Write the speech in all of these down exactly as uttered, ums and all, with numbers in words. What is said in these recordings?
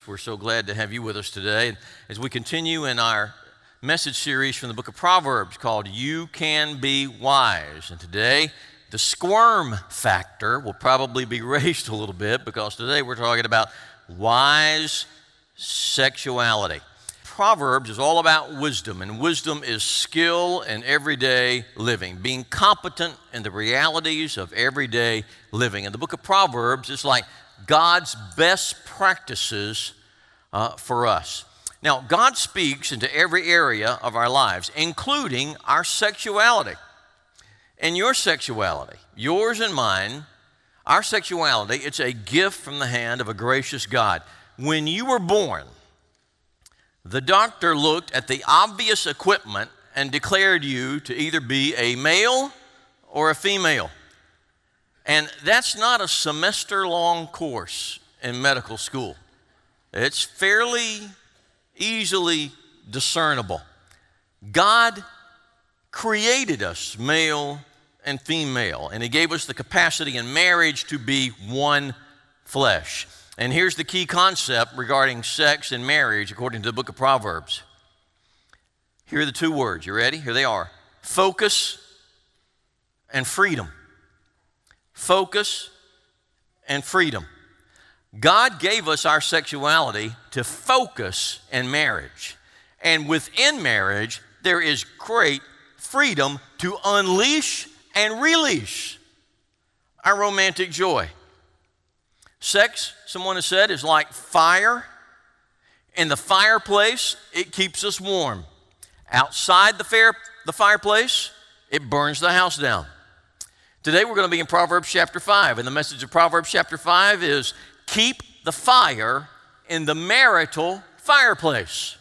We're so glad to have you with us today as we continue in our message series from the book of Proverbs called You Can Be Wise. And today, the squirm factor will probably be raised a little bit because today we're talking about wise sexuality. Proverbs is all about wisdom, and wisdom is skill in everyday living, being competent in the realities of everyday living. And the book of Proverbs is like God's best practices uh, for us. Now, God speaks into every area of our lives, including our sexuality. And your sexuality, yours and mine, our sexuality, it's a gift from the hand of a gracious God. When you were born, the doctor looked at the obvious equipment and declared you to either be a male or a female. And that's not a semester-long course in medical school. It's fairly easily discernible. God created us male and female, and He gave us the capacity in marriage to be one flesh. And here's the key concept regarding sex and marriage according to the book of Proverbs. Here are the two words. You ready? Here they are. Focus and freedom. Focus and freedom. God gave us our sexuality to focus in marriage. And within marriage, there is great freedom to unleash and release our romantic joy. Sex, someone has said, is like fire. In the fireplace, it keeps us warm. Outside the, fair, the fireplace, it burns the house down. Today we're going to be in Proverbs chapter five, and the message of Proverbs chapter five is keep the fire in the marital fireplace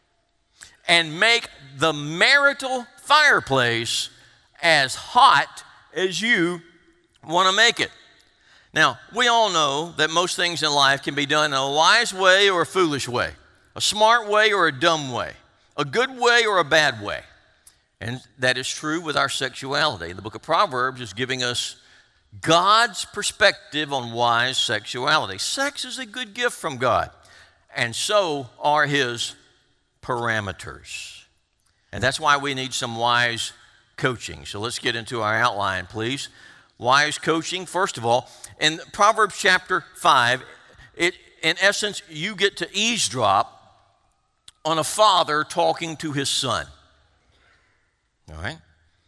and make the marital fireplace as hot as you want to make it. Now, we all know that most things in life can be done in a wise way or a foolish way, a smart way or a dumb way, a good way or a bad way. And that is true with our sexuality. The book of Proverbs is giving us God's perspective on wise sexuality. Sex is a good gift from God, and so are His parameters. And that's why we need some wise coaching. So let's get into our outline, please. Wise coaching, first of all, in Proverbs chapter five, it, in essence, you get to eavesdrop on a father talking to his son. All right?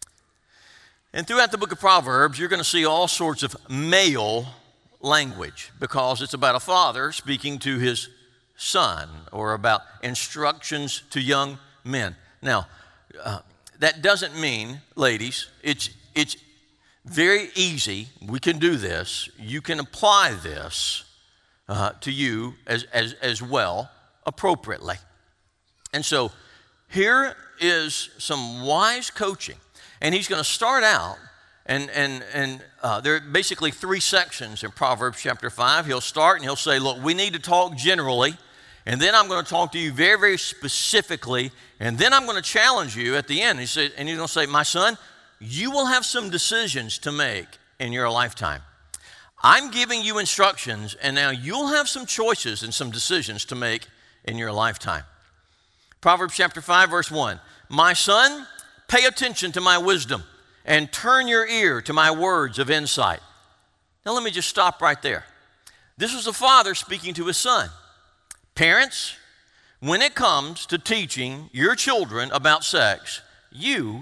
And throughout the book of Proverbs, you're going to see all sorts of male language because it's about a father speaking to his son or about instructions to young men. Now, uh, that doesn't mean, ladies, it's, it's very easy. We can do this. You can apply this uh, to you as, as, as well appropriately. And so here is some wise coaching. And he's going to start out, and, and, and uh, there are basically three sections in Proverbs chapter five. He'll start and he'll say, look, we need to talk generally, and then I'm going to talk to you very, very specifically, and then I'm going to challenge you at the end. He said, and he's going to say, my son, you will have some decisions to make in your lifetime. I'm giving you instructions, and now you'll have some choices and some decisions to make in your lifetime. Proverbs chapter five, verse one, my son, pay attention to my wisdom and turn your ear to my words of insight. Now let me just stop right there. This is a father speaking to his son. Parents, when it comes to teaching your children about sex, you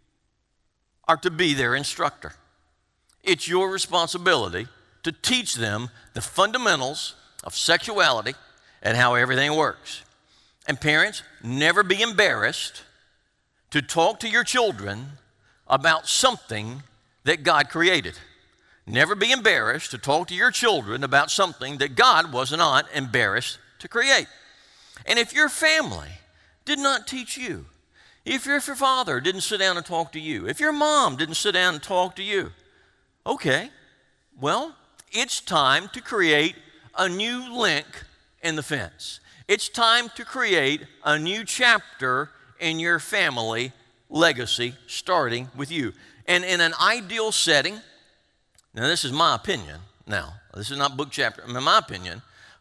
are to be their instructor. It's your responsibility to teach them the fundamentals of sexuality and how everything works. And parents, never be embarrassed to talk to your children about something that God created. Never be embarrassed to talk to your children about something that God was not embarrassed to create. And if your family did not teach you, if your, if your father didn't sit down and talk to you, if your mom didn't sit down and talk to you, okay, well, it's time to create a new link in the fence. It's time to create a new chapter in your family legacy, starting with you. And in an ideal setting, now this is my opinion now, this is not book chapter, in my opinion,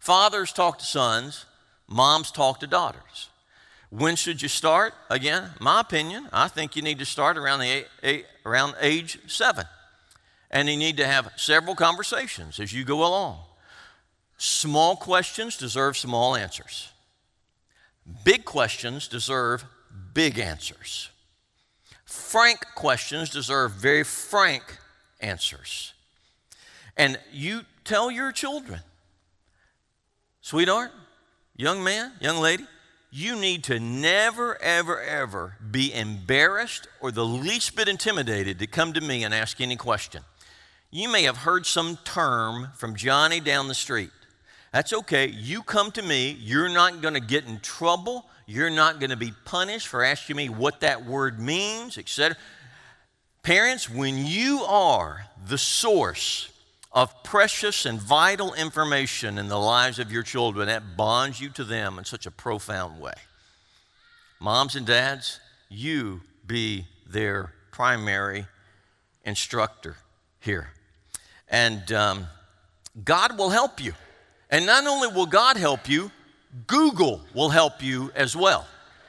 Fathers talk to sons, moms talk to daughters. When should you start? Again, my opinion, I think you need to start around, the eight, eight, around age seven. And you need to have several conversations as you go along. Small questions deserve small answers. Big questions deserve big answers. Frank questions deserve very frank answers. And you tell your children, sweetheart, young man, young lady, you need to never, ever, ever be embarrassed or the least bit intimidated to come to me and ask any question. You may have heard some term from Johnny down the street. That's okay. You come to me. You're not going to get in trouble. You're not going to be punished for asking me what that word means, et cetera. Parents, when you are the source of precious and vital information in the lives of your children, that bonds you to them in such a profound way. Moms and dads, you be their primary instructor here. And um, God will help you. And not only will God help you, Google will help you as well.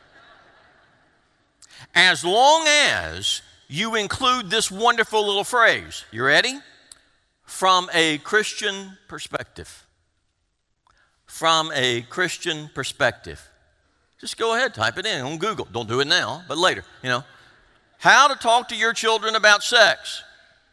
As long as you include this wonderful little phrase. You ready? From a Christian perspective. From a Christian perspective. Just go ahead, type it in on Google. Don't do it now, but later, you know. How to talk to your children about sex.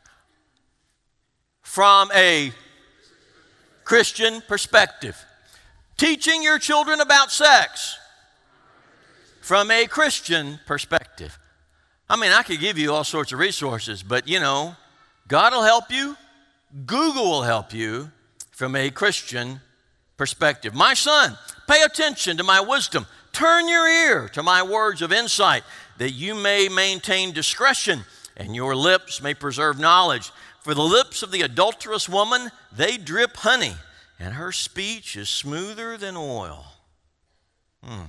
From a Christian perspective. Teaching your children about sex. From a Christian perspective. I mean, I could give you all sorts of resources, but you know, God will help you. Google will help you from a Christian perspective. My son, pay attention to my wisdom. Turn your ear to my words of insight, that you may maintain discretion and your lips may preserve knowledge. For the lips of the adulterous woman, they drip honey, and her speech is smoother than oil. Hmm.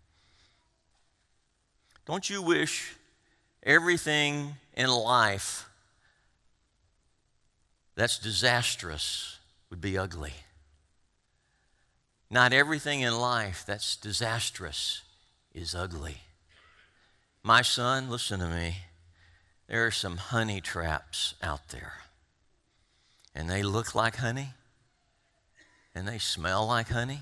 Don't you wish everything in life that's disastrous would be ugly? Not everything in life that's disastrous is ugly. My son, listen to me. There are some honey traps out there. And they look like honey. And they smell like honey.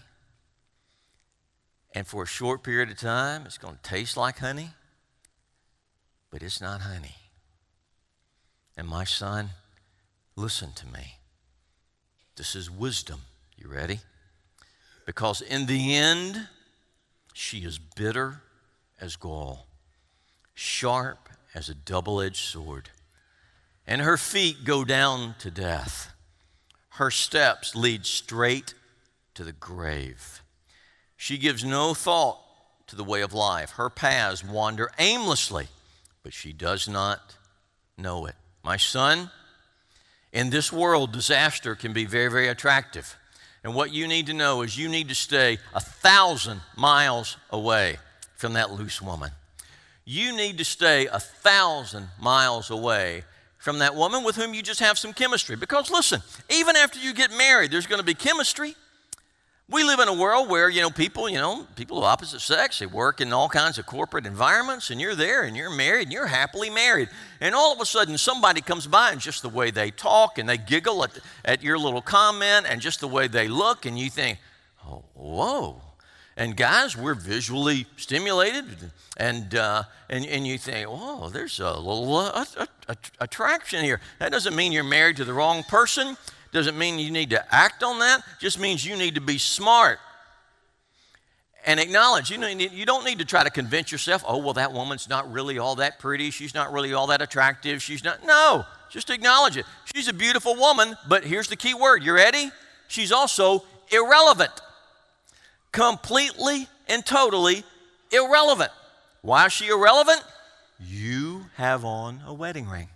And for a short period of time, it's going to taste like honey. But it's not honey. And my son, listen to me. This is wisdom. You ready? Because in the end, she is bitter as gall, sharp as a double-edged sword, and her feet go down to death. Her steps lead straight to the grave. She gives no thought to the way of life. Her paths wander aimlessly, but she does not know it. My son, in this world, disaster can be very, very attractive. And what you need to know is you need to stay a thousand miles away from that loose woman. You need to stay a thousand miles away from that woman with whom you just have some chemistry. Because listen, even after you get married, there's going to be chemistry. We live in a world where, you know, people, you know, people of opposite sex, they work in all kinds of corporate environments, and you're there, and you're married, and you're happily married. And all of a sudden, somebody comes by, and just the way they talk, and they giggle at, at your little comment, and just the way they look, and you think, oh, whoa. And guys, we're visually stimulated, and uh, and, and you think, oh, there's a little uh, a, a, attraction here. That doesn't mean you're married to the wrong person. Doesn't mean you need to act on that. Just means you need to be smart and acknowledge. You know, you don't need to try to convince yourself, oh, well, that woman's not really all that pretty. She's not really all that attractive. She's not. No, just acknowledge it. She's a beautiful woman, but here's the key word. You ready? She's also irrelevant. Completely and totally irrelevant. Why is she irrelevant? You have on a wedding ring.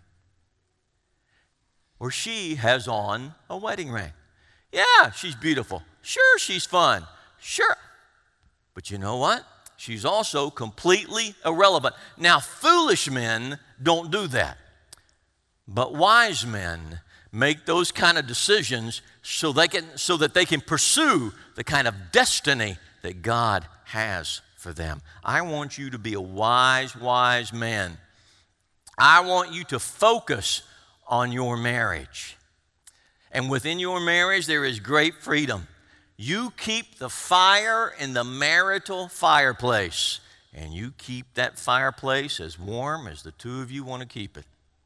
Or she has on a wedding ring. Yeah, she's beautiful. Sure, she's fun. Sure. But you know what? She's also completely irrelevant. Now, foolish men don't do that. But wise men make those kind of decisions so they can so that they can pursue the kind of destiny that God has for them. I want you to be a wise, wise man. I want you to focus on your marriage. And within your marriage, there is great freedom. You keep the fire in the marital fireplace, and you keep that fireplace as warm as the two of you want to keep it.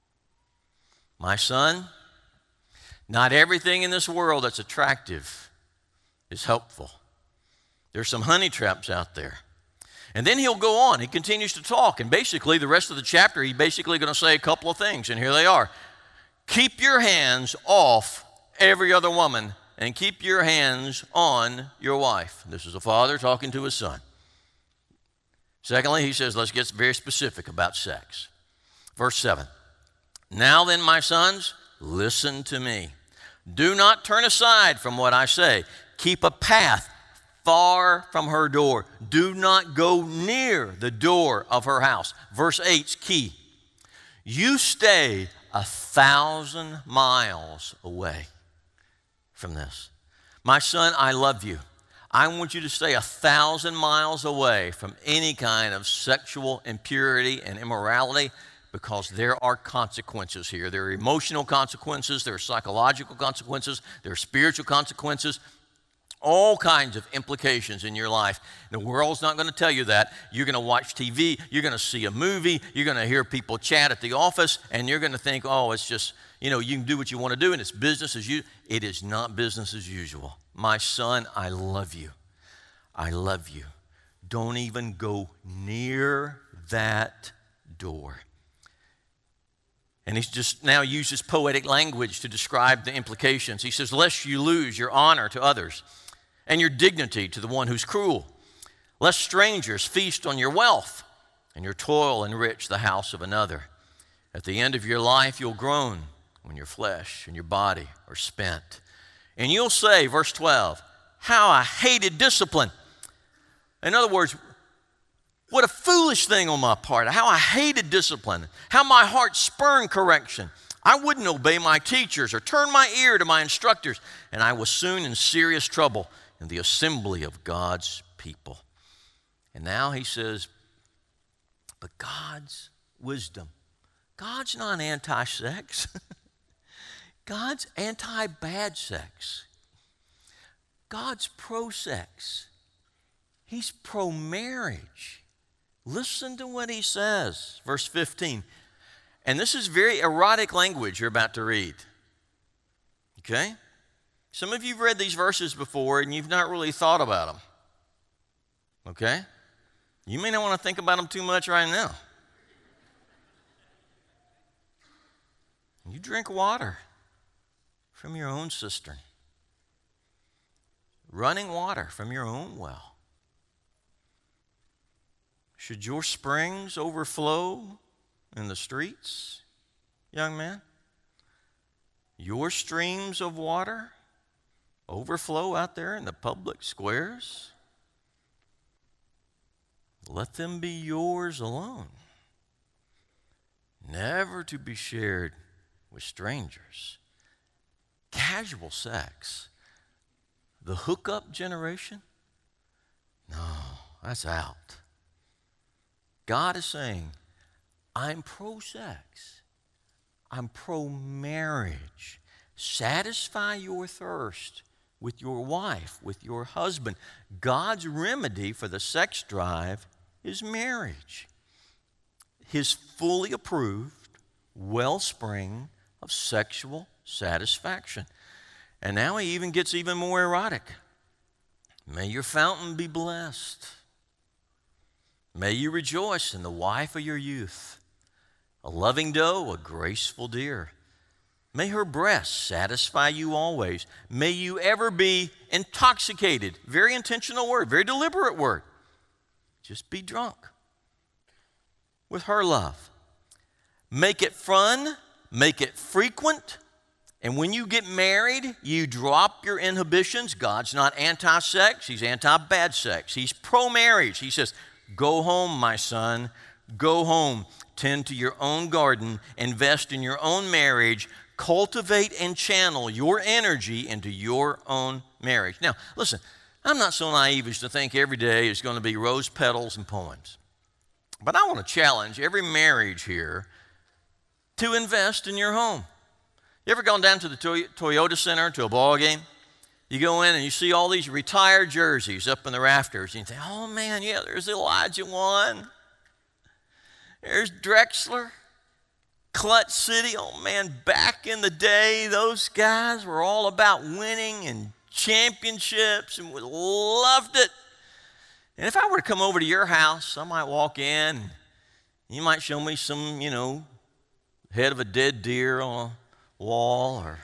My son, not everything in this world that's attractive is helpful. There's some honey traps out there. And then he'll go on. He continues to talk. And basically, the rest of the chapter, he's basically going to say a couple of things. And here they are. Keep your hands off every other woman and keep your hands on your wife. This is a father talking to his son. Secondly, he says, let's get very specific about sex. Verse seven. Now then, my sons, listen to me. Do not turn aside from what I say. Keep a path far from her door. Do not go near the door of her house. Verse eight's key. You stay a thousand miles away from this. My son, I love you. I want you to stay a thousand miles away from any kind of sexual impurity and immorality, because there are consequences here. There are emotional consequences, there are psychological consequences, there are spiritual consequences, all kinds of implications in your life. The world's not going to tell you that. You're going to watch T V, you're going to see a movie, you're going to hear people chat at the office, and you're going to think, oh, it's just, you know, you can do what you want to do, and it's business as usual. It is not business as usual. My son, I love you. I love you. Don't even go near that door. And he's just now uses poetic language to describe the implications. He says, lest you lose your honor to others and your dignity to the one who's cruel, lest strangers feast on your wealth and your toil enrich the house of another. At the end of your life, you'll groan when your flesh and your body are spent. And you'll say, verse twelve, how I hated discipline. In other words, what a foolish thing on my part. How I hated discipline. How my heart spurned correction. I wouldn't obey my teachers or turn my ear to my instructors. And I was soon in serious trouble in the assembly of God's people. And now he says, but God's wisdom. God's not anti-sex. God's anti-bad sex. God's pro-sex. He's pro-marriage. Listen to what he says, verse fifteen. And this is very erotic language you're about to read. Okay? Some of you have read these verses before and you've not really thought about them. Okay? You may not want to think about them too much right now. You drink water from your own cistern. Running water from your own well. Should your springs overflow in the streets, young man? Your streams of water overflow out there in the public squares? Let them be yours alone, never to be shared with strangers. Casual sex, the hookup generation? No, that's out. God is saying, I'm pro-sex. I'm pro-marriage. Satisfy your thirst with your wife, with your husband. God's remedy for the sex drive is marriage. His fully approved wellspring of sexual satisfaction. And now he even gets even more erotic. May your fountain be blessed. May you rejoice in the wife of your youth, a loving doe, a graceful deer. May her breasts satisfy you always. May you ever be intoxicated. Very intentional word, very deliberate word. Just be drunk with her love. Make it fun, make it frequent. And when you get married, you drop your inhibitions. God's not anti-sex, he's anti-bad sex. He's pro-marriage. He says, go home, my son. Go home. Tend to your own garden. Invest in your own marriage. cultivate and channel your energy into your own marriage. Now, listen, I'm not so naive as to think every day is going to be rose petals and poems. But I want to challenge every marriage here to invest in your home. You ever gone down to the Toyota Center to a ball game? You go in and you see all these retired jerseys up in the rafters, and you think, oh man, yeah, there's Elijah One. There's Drexler, Clutch City. Oh man, back in the day, those guys were all about winning and championships and we loved it. And if I were to come over to your house, I might walk in, and you might show me some, you know, head of a dead deer on a wall, or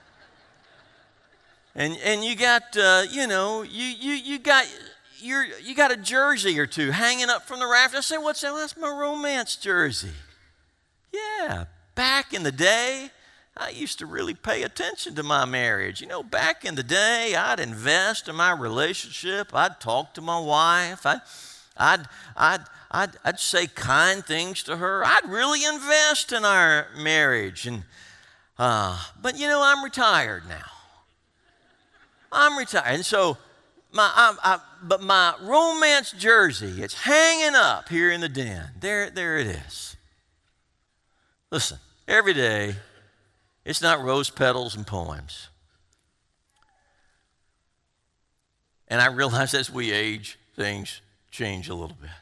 and and you got uh, you know you you you got your you got a jersey or two hanging up from the rafters. I say, what's that? That's my romance jersey. Yeah, back in the day, I used to really pay attention to my marriage. You know, back in the day, I'd invest in my relationship. I'd talk to my wife. I, I'd, I'd, I'd, I'd say kind things to her. I'd really invest in our marriage. And, uh, but, you know, I'm retired now. I'm retired. And so, my, I, I, but my romance jersey, it's hanging up here in the den. There, there it is. Listen, every day, it's not rose petals and poems. And I realize as we age, things change a little bit.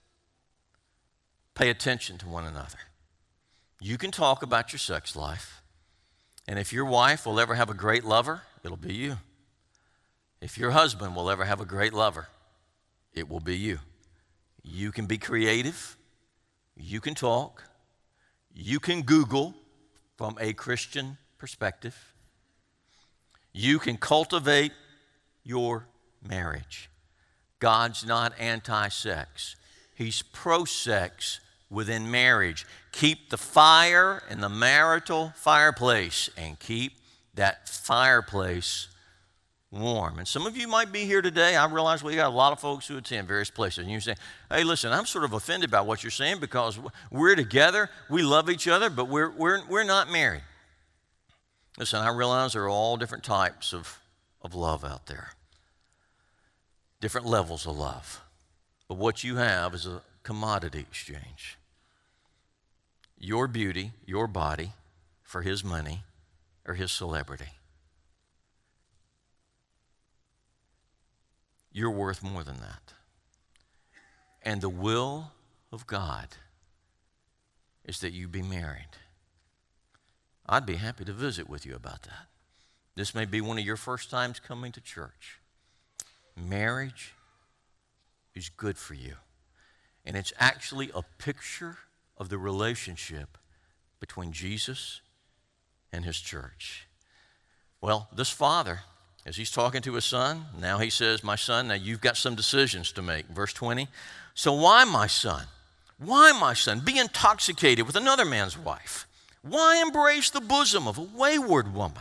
Pay attention to one another. You can talk about your sex life. And if your wife will ever have a great lover, it'll be you. If your husband will ever have a great lover, it will be you. You can be creative. You can talk. You can Google from a Christian perspective. You can cultivate your marriage. God's not anti-sex. He's pro-sex within marriage. Keep the fire in the marital fireplace and keep that fireplace warm. And some of you might be here today. I realize we got a lot of folks who attend various places. And you say, hey, listen, I'm sort of offended by what you're saying because we're together, we love each other, but we're, we're, we're not married. Listen, I realize there are all different types of, of love out there, different levels of love. But what you have is a commodity exchange. Your beauty, your body, for his money or his celebrity. You're worth more than that. And the will of God is that you be married. I'd be happy to visit with you about that. This may be one of your first times coming to church. Marriage is good for you. And it's actually a picture of the relationship between Jesus and his church. Well, this father, as he's talking to his son, now he says, my son, now you've got some decisions to make. Verse twenty, so why, my son? Why, my son, be intoxicated with another man's wife? Why embrace the bosom of a wayward woman?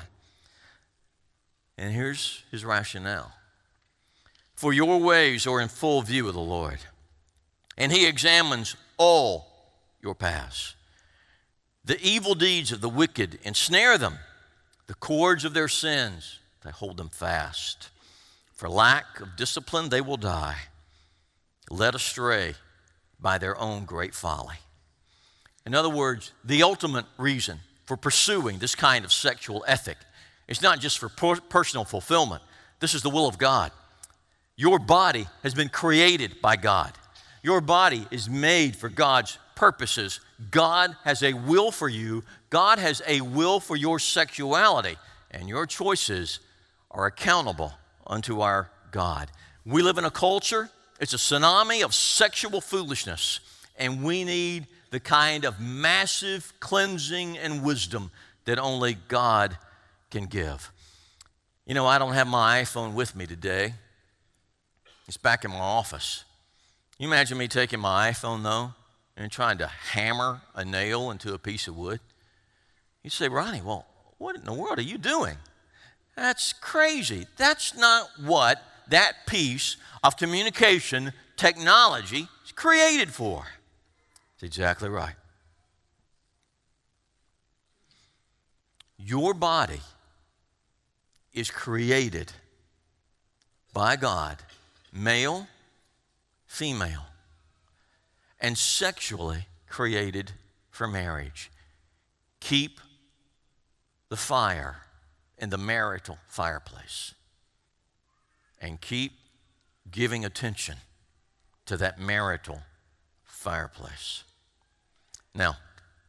And here's his rationale. For your ways are in full view of the Lord, and he examines all your paths. The evil deeds of the wicked ensnare them. The cords of their sins, they hold them fast. For lack of discipline, they will die, led astray by their own great folly. In other words, the ultimate reason for pursuing this kind of sexual ethic is not just for per- personal fulfillment. This is the will of God. Your body has been created by God. Your body is made for God's purposes. God has a will for you. God has a will for your sexuality, and your choices are accountable unto our God. We live in a culture, it's a tsunami of sexual foolishness, and we need the kind of massive cleansing and wisdom that only God can give. You know, I don't have my iPhone with me today. It's back in my office. Can you imagine me taking my iPhone, though, and trying to hammer a nail into a piece of wood? You'd say, Ronnie, well, what in the world are you doing? That's crazy. That's not what that piece of communication technology is created for. That's exactly right. Your body is created by God, male, female, and sexually created for marriage. Keep the fire in the marital fireplace and keep giving attention to that marital fireplace. Now,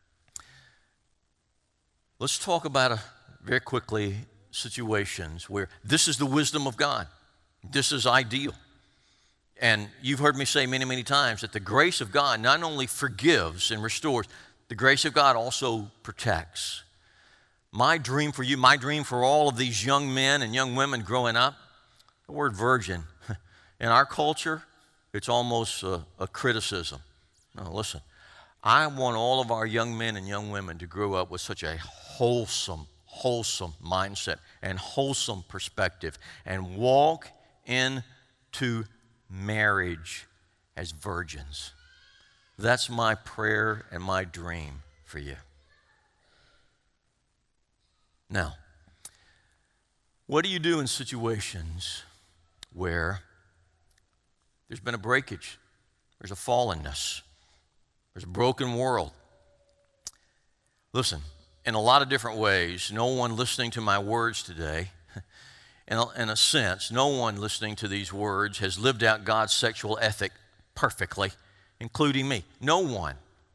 let's talk about a, very quickly situations where this is the wisdom of God. This is ideal. And you've heard me say many, many times that the grace of God not only forgives and restores, the grace of God also protects. My dream for you, my dream for all of these young men and young women growing up, the word virgin, in our culture, it's almost a, a criticism. No, listen, I want all of our young men and young women to grow up with such a wholesome, wholesome mindset and wholesome perspective and walk into marriage as virgins. That's my prayer and my dream for you. Now, what do you do in situations where there's been a breakage, there's a fallenness, there's a broken world? Listen, in a lot of different ways, no one listening to my words today, in a, in a sense, no one listening to these words has lived out God's sexual ethic perfectly, including me. No one.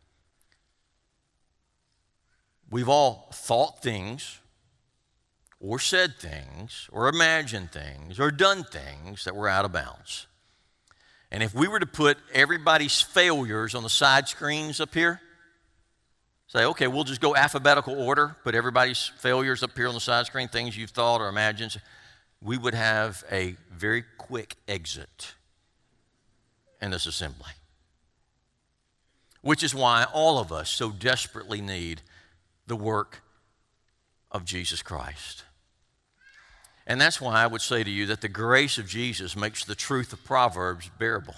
We've all thought things, or said things, or imagined things, or done things that were out of bounds. And if we were to put everybody's failures on the side screens up here, say, okay, we'll just go alphabetical order, put everybody's failures up here on the side screen, things you've thought or imagined, we would have a very quick exit in this assembly. Which is why all of us so desperately need the work of Jesus Christ. And that's why I would say to you that the grace of Jesus makes the truth of Proverbs bearable.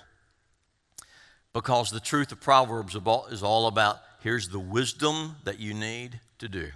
Because the truth of Proverbs is all about, here's the wisdom that you need to do.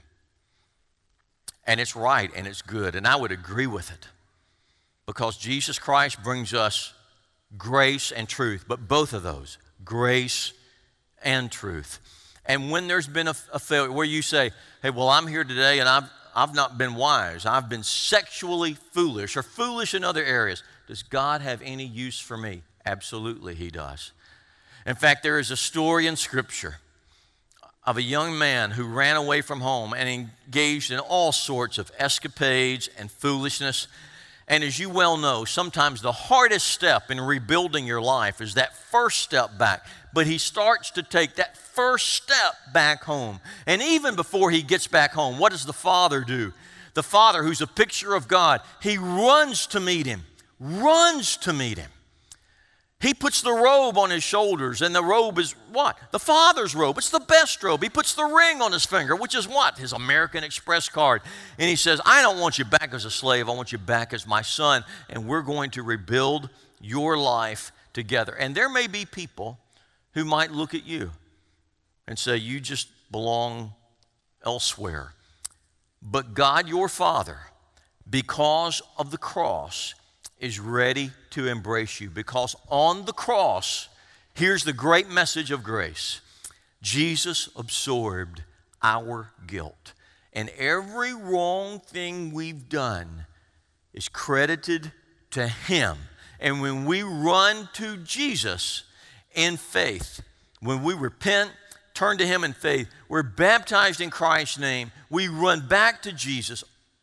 And it's right and it's good, and I would agree with it. Because Jesus Christ brings us grace and truth, but both of those, grace and truth. And when there's been a, a failure where you say, hey, well, I'm here today and I've, I've not been wise, I've been sexually foolish or foolish in other areas, does God have any use for me? Absolutely, He does. In fact, there is a story in Scripture of a young man who ran away from home and engaged in all sorts of escapades and foolishness. And as you well know, sometimes the hardest step in rebuilding your life is that first step back. But he starts to take that first step back home. And even before he gets back home, what does the father do? The father, who's a picture of God, he runs to meet him, runs to meet him. He puts the robe on his shoulders, and the robe is what? The father's robe. It's the best robe. He puts the ring on his finger, which is what? His American Express card. And he says, I don't want you back as a slave. I want you back as my son, and we're going to rebuild your life together. And there may be people who might look at you and say, you just belong elsewhere. But God, your Father, because of the cross, is ready to embrace you, because on the cross, here's the great message of grace. Jesus absorbed our guilt, and every wrong thing we've done is credited to Him. And when we run to Jesus in faith, when we repent, turn to Him in faith, we're baptized in Christ's name, we run back to Jesus.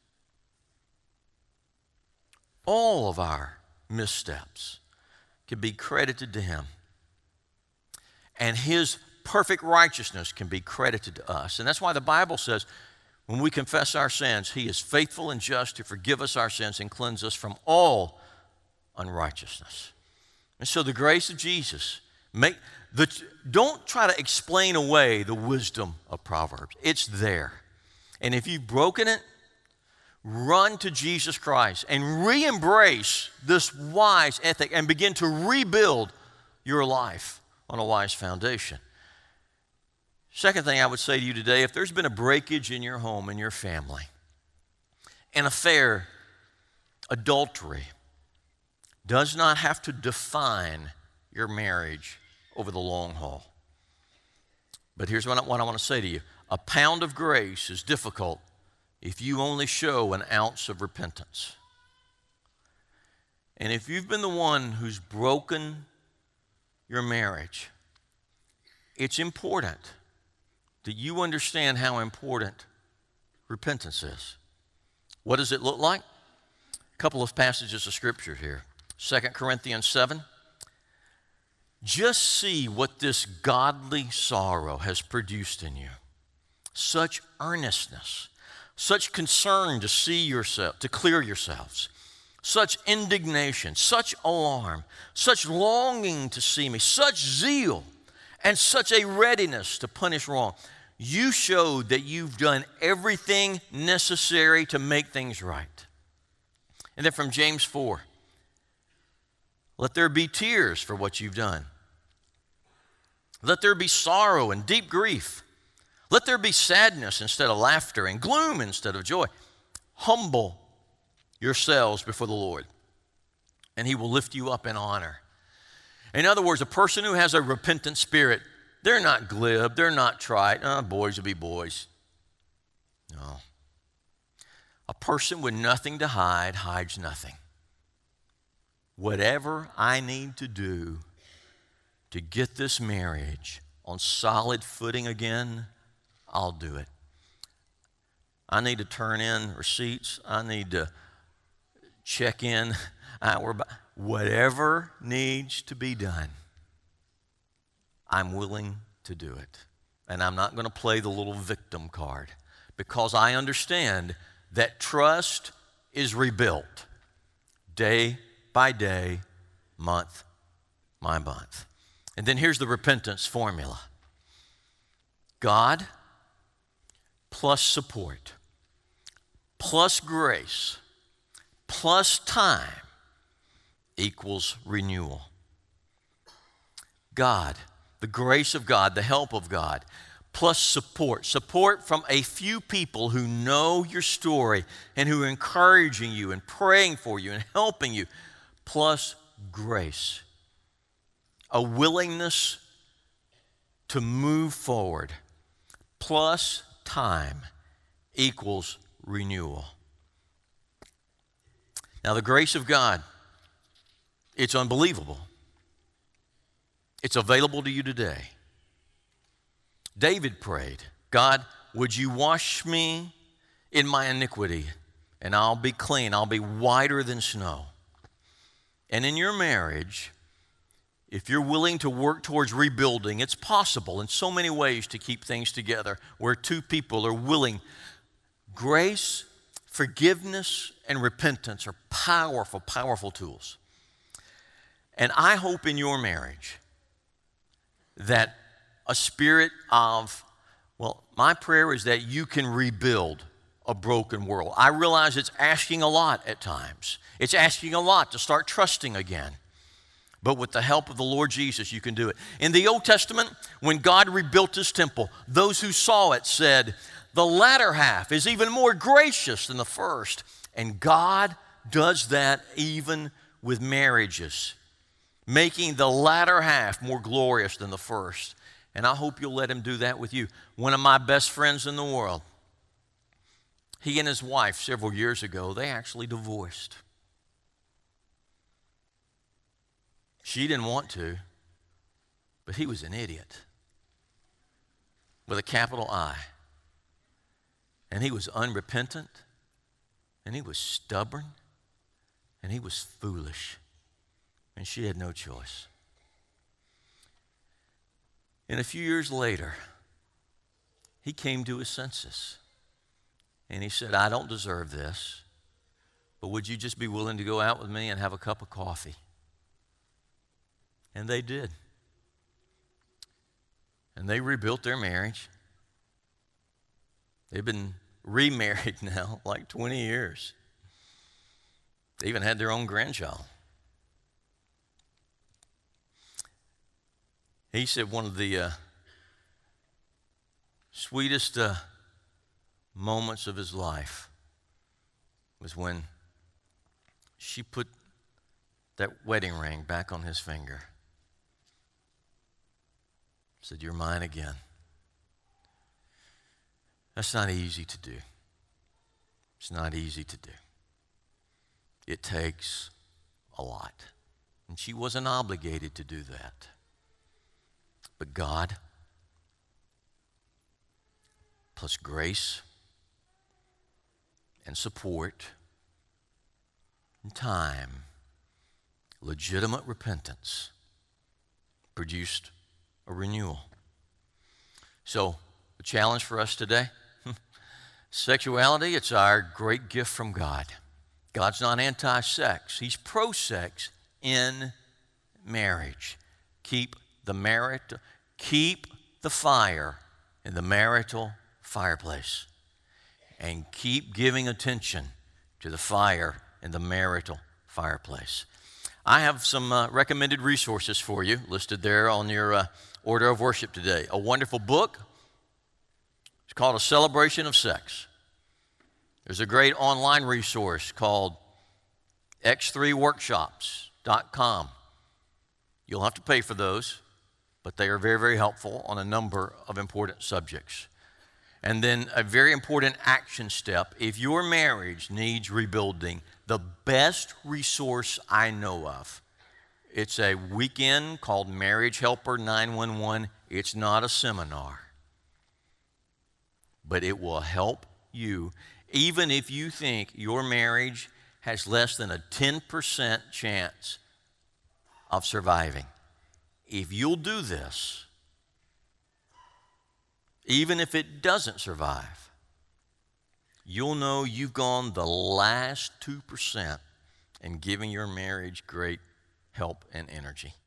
All of our missteps can be credited to Him. And His perfect righteousness can be credited to us. And that's why the Bible says, when we confess our sins, He is faithful and just to forgive us our sins and cleanse us from all unrighteousness. And so the grace of Jesus, make the, don't try to explain away the wisdom of Proverbs. It's there. And if you've broken it, run to Jesus Christ and re-embrace this wise ethic and begin to rebuild your life on a wise foundation. Second thing I would say to you today, if there's been a breakage in your home, in your family, an affair, adultery, does not have to define your marriage over the long haul. But here's what I, what I want to say to you. A pound of grace is difficult if you only show an ounce of repentance. And if you've been the one who's broken your marriage, it's important that you understand how important repentance is. What does it look like? A couple of passages of Scripture here. Second Corinthians seven. Just see what this godly sorrow has produced in you. Such earnestness, such concern to see yourself, to clear yourselves, such indignation, such alarm, such longing to see me, such zeal, and such a readiness to punish wrong. You showed that you've done everything necessary to make things right. And then from James four, let there be tears for what you've done. Let there be sorrow and deep grief. Let there be sadness instead of laughter and gloom instead of joy. Humble yourselves before the Lord, and He will lift you up in honor. In other words, a person who has a repentant spirit, they're not glib, they're not trite. Oh, boys will be boys. No. A person with nothing to hide hides nothing. Whatever I need to do to get this marriage on solid footing again, I'll do it. I need to turn in receipts. I need to check in. Whatever needs to be done, I'm willing to do it. And I'm not going to play the little victim card, because I understand that trust is rebuilt day by day, month by month. And then here's the repentance formula. God plus support plus grace plus time equals renewal. God, the grace of God, the help of God, plus support. Support from a few people who know your story and who are encouraging you and praying for you and helping you, plus grace. A willingness to move forward, plus time equals renewal. Now, the grace of God, it's unbelievable. It's available to you today. David prayed, God, would you wash me in my iniquity, and I'll be clean, I'll be whiter than snow. And in your marriage, if you're willing to work towards rebuilding, it's possible in so many ways to keep things together where two people are willing. Grace, forgiveness, and repentance are powerful, powerful tools. And I hope in your marriage that a spirit of, well, my prayer is that you can rebuild a broken world. I realize it's asking a lot at times. It's asking a lot to start trusting again. But with the help of the Lord Jesus, you can do it. In the Old Testament, when God rebuilt His temple, those who saw it said, the latter half is even more gracious than the first. And God does that even with marriages, making the latter half more glorious than the first. And I hope you'll let Him do that with you. One of my best friends in the world, he and his wife several years ago, they actually divorced. She didn't want to, but he was an idiot with a capital I. And he was unrepentant, and he was stubborn, and he was foolish, and she had no choice. And a few years later, he came to his senses, and he said, I don't deserve this, but would you just be willing to go out with me and have a cup of coffee? And they did. And they rebuilt their marriage. They've been remarried now like twenty years. They even had their own grandchild. He said one of the uh, sweetest uh, moments of his life was when she put that wedding ring back on his finger. Said, "You're mine again." That's not easy to do. It's not easy to do. It takes a lot. And she wasn't obligated to do that. But God, plus grace and support and time, legitimate repentance, produced a renewal. So, the challenge for us today, sexuality, it's our great gift from God. God's not anti-sex. He's pro-sex in marriage. Keep the merit, keep the fire in the marital fireplace, and keep giving attention to the fire in the marital fireplace. I have some uh, recommended resources for you listed there on your uh, order of worship today. A wonderful book. It's called A Celebration of Sex. There's a great online resource called x three workshops dot com. You'll have to pay for those, but they are very, very helpful on a number of important subjects. And then a very important action step. If your marriage needs rebuilding, the best resource I know of, it's a weekend called Marriage Helper nine one one. It's not a seminar, but it will help you. Even if you think your marriage has less than a ten percent chance of surviving, if you'll do this, even if it doesn't survive, you'll know you've gone the last two percent in giving your marriage great help and energy.